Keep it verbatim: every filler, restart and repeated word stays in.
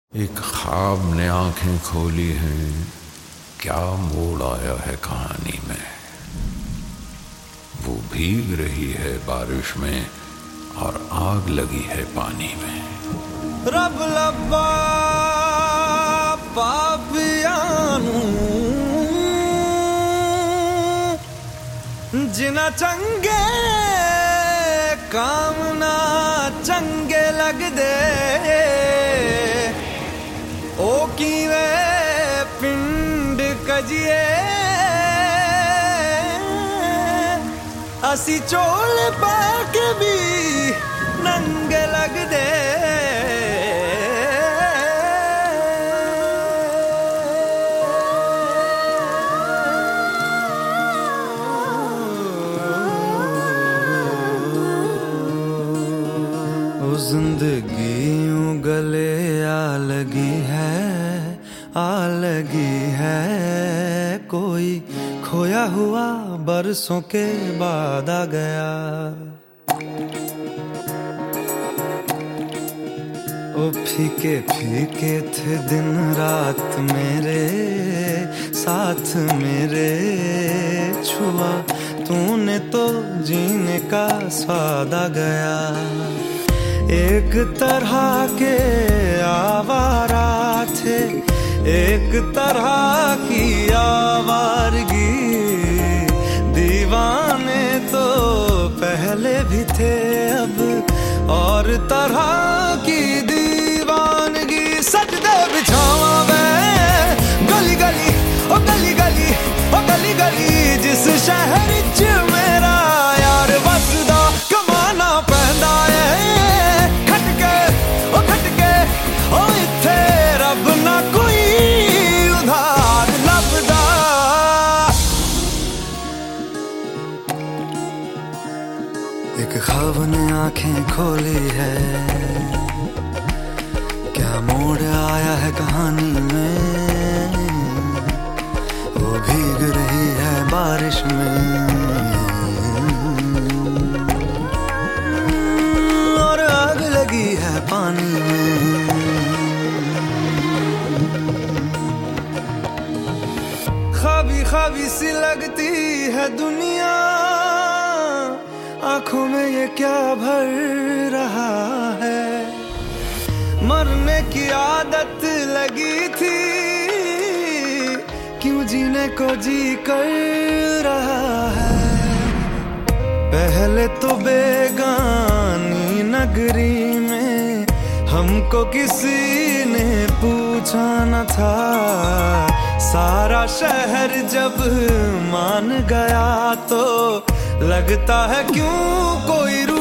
एक ख्वाब ने आंखें खोली हैं, क्या मोड़ आया है कहानी में। वो भीग रही है बारिश में और आग लगी है पानी में। रब लब्बा पापियानू जिना चंगे काम ना चंगे लग दे ओ कीवे पिंड कजिए असी चोल पाके भी नंगे लग दे। ओ जिंदगी यूं गले आ लगी है, आ लगी है, कोई खोया हुआ बरसों के बाद आ गया। ओ फीके फीके थे दिन रात मेरे साथ मेरे, छुआ तूने तो जीने का स्वाद आ गया। एक तरह के आवारा थे, एक तरह की आवारगी, दीवाने तो पहले भी थे अब और तरह की दीवानगी। सजदे बिछावा मैं गली गली ओ गली गली ओ गली गली, जिस शहर च मेरा यार वसदा कमाना पैंदा है खटके ओ खटके ओ इत्थे रब ना कोई उधार लभदा। एक ख्वाब ने आंखें खोली है, क्या मोड़ आया है कहानी में। वो भीग रही है बारिश में और आग लगी है पानी में। ख्वाबी ख्वाबी सी लगती है दुनिया, आंखों में ये क्या भर रहा है। मरने की आदत लगी थी, क्यों जीने को जी कर रहा है। पहले तो बेगानी नगरी में हमको किसी ने पूछा न था, सारा शहर जब मान गया तो लगता है क्यों कोई